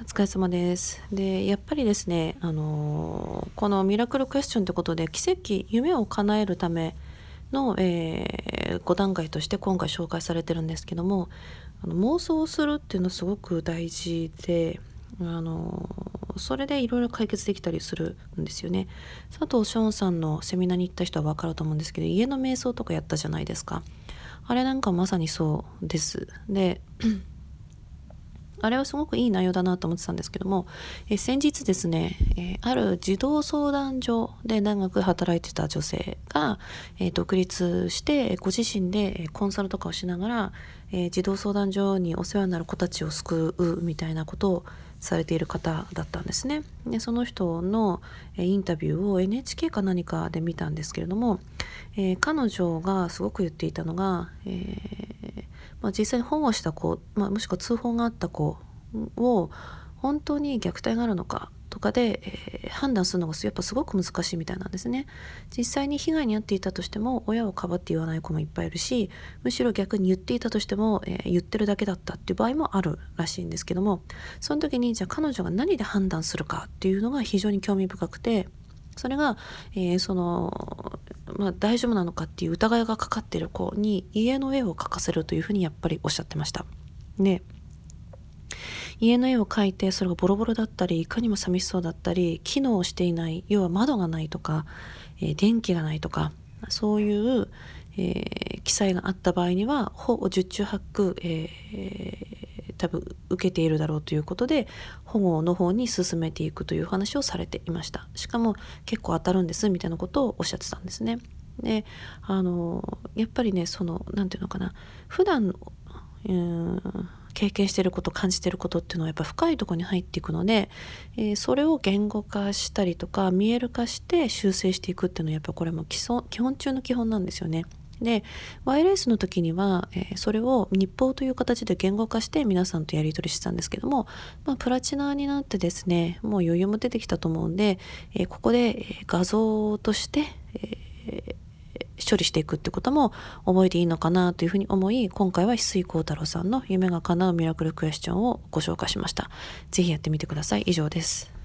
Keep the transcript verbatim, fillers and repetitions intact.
お疲れ様です。で、やっぱりですね、あの、このミラクルクエスチョンってことで、奇跡、夢を叶えるための、えー、ご段階として今回紹介されてるんですけども、あの妄想をするっていうのはすごく大事で、あの、それでいろいろ解決できたりするんですよね。佐藤翔さんのセミナーに行った人は分かると思うんですけど、家の瞑想とかやったじゃないですか。あれなんかまさにそうです。で、あれはすごくいい内容だなと思ってたんですけども、え先日ですね、えある児童相談所で長く働いてた女性が、え独立してご自身でコンサルとかをしながら、え児童相談所にお世話になる子たちを救うみたいなことをされている方だったんですね。でその人のインタビューを エヌエイチケー か何かで見たんですけれども、えー彼女がすごく言っていたのが、えーまあ、実際に保護した子、まあ、もしくは通報があった子を本当に虐待があるのかとかで、えー判断するのがやっぱすごく難しいみたいなんですね。実際に被害に遭っていたとしても親をかばって言わない子もいっぱいいるし、むしろ逆に言っていたとしても、えー言ってるだけだったっていう場合もあるらしいんですけども、その時にじゃあ彼女が何で判断するかっていうのが非常に興味深くて、それが、えーその、まあ、大丈夫なのかっていう疑いがかかっている子に家の絵を描かせるというふうにやっぱりおっしゃってました。で、家の絵を描いてそれがボロボロだったりいかにも寂しそうだったり機能していない、要は窓がないとか、えー電気がないとか、そういう、えー記載があった場合には保護十中八九、えー多分受けているだろうということで保護の方に進めていくという話をされていました。しかも結構当たるんですみたいなことをおっしゃってたんですね。で、あのやっぱりね、そのなんていうのかな、普段うーん経験していること、感じていることっていうのはやっぱ深いところに入っていくので、えーそれを言語化したりとか見える化して修正していくっていうのはやっぱこれも基礎基本中の基本なんですよね。で、ワイレースの時には、えーそれを日報という形で言語化して皆さんとやり取りしてたんですけども、まあ、プラチナになってですね、もう余裕も出てきたと思うんで、えーここで、えー画像として、えー処理していくってことも覚えていいのかなというふうに思い、今回は翡翠幸太郎さんの夢が叶うミラクルクエスチョンをご紹介しました。ぜひやってみてください。以上です。